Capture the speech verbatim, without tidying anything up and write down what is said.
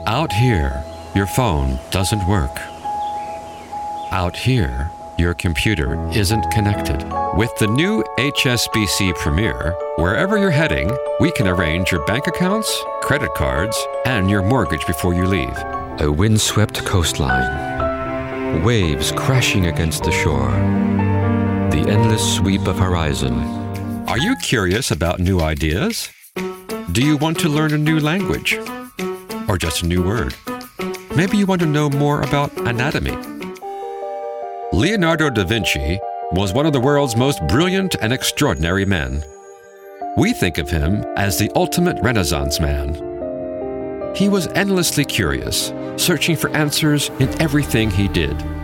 Out here, your phone doesn't work. Out here, your computer isn't connected. With the new H S B C Premier, wherever you're heading, we can arrange your bank accounts, credit cards, and your mortgage before you leave. A windswept coastline, waves crashing against the shore, the endless sweep of horizon. Are you curious about new ideas? Do you want to learn a new language? Or just a new word? Maybe you want to know more about anatomy. Leonardo da Vinci was one of the world's most brilliant and extraordinary men. We think of him as the ultimate Renaissance man. He was endlessly curious, searching for answers in everything he did.